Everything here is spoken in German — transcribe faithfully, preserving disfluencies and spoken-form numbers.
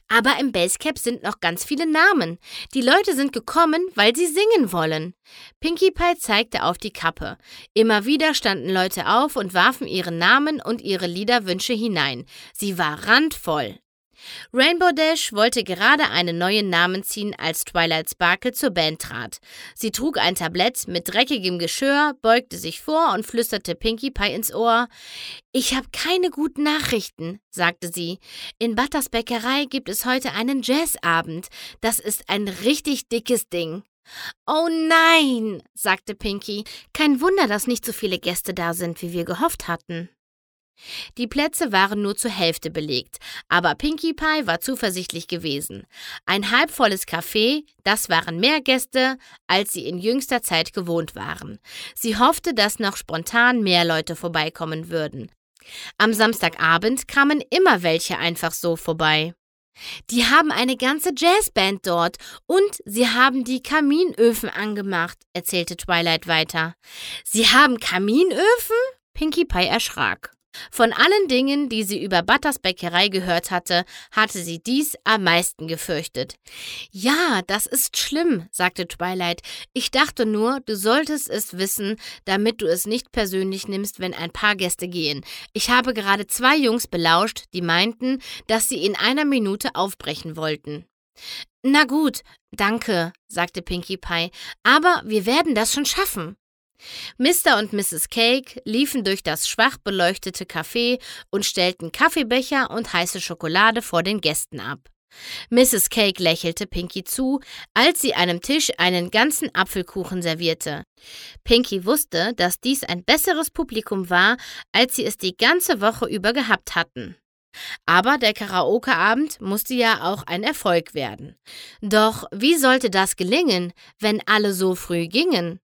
Aber im Basecap sind noch ganz viele Namen. Die Leute sind gekommen, weil sie singen wollen. Pinkie Pie zeigte auf die Kappe. Immer wieder standen Leute auf und warfen ihre Namen und ihre Liederwünsche hinein. Sie war randvoll. Rainbow Dash wollte gerade einen neuen Namen ziehen, als Twilight Sparkle zur Band trat. Sie trug ein Tablett mit dreckigem Geschirr, beugte sich vor und flüsterte Pinkie Pie ins Ohr. »Ich habe keine guten Nachrichten«, sagte sie. »In Butters Bäckerei gibt es heute einen Jazzabend. Das ist ein richtig dickes Ding.« »Oh nein«, sagte Pinkie. »Kein Wunder, dass nicht so viele Gäste da sind, wie wir gehofft hatten.« Die Plätze waren nur zur Hälfte belegt, aber Pinkie Pie war zuversichtlich gewesen. Ein halbvolles Café, das waren mehr Gäste, als sie in jüngster Zeit gewohnt waren. Sie hoffte, dass noch spontan mehr Leute vorbeikommen würden. Am Samstagabend kamen immer welche einfach so vorbei. »Die haben eine ganze Jazzband dort und sie haben die Kaminöfen angemacht«, erzählte Twilight weiter. »Sie haben Kaminöfen?« Pinkie Pie erschrak. Von allen Dingen, die sie über Butters Bäckerei gehört hatte, hatte sie dies am meisten gefürchtet. »Ja, das ist schlimm«, sagte Twilight. »Ich dachte nur, du solltest es wissen, damit du es nicht persönlich nimmst, wenn ein paar Gäste gehen. Ich habe gerade zwei Jungs belauscht, die meinten, dass sie in einer Minute aufbrechen wollten.« »Na gut, danke«, sagte Pinkie Pie, »aber wir werden das schon schaffen.« Mister und Misses Cake liefen durch das schwach beleuchtete Café und stellten Kaffeebecher und heiße Schokolade vor den Gästen ab. Misses Cake lächelte Pinkie zu, als sie einem Tisch einen ganzen Apfelkuchen servierte. Pinkie wusste, dass dies ein besseres Publikum war, als sie es die ganze Woche über gehabt hatten. Aber der Karaoke-Abend musste ja auch ein Erfolg werden. Doch wie sollte das gelingen, wenn alle so früh gingen?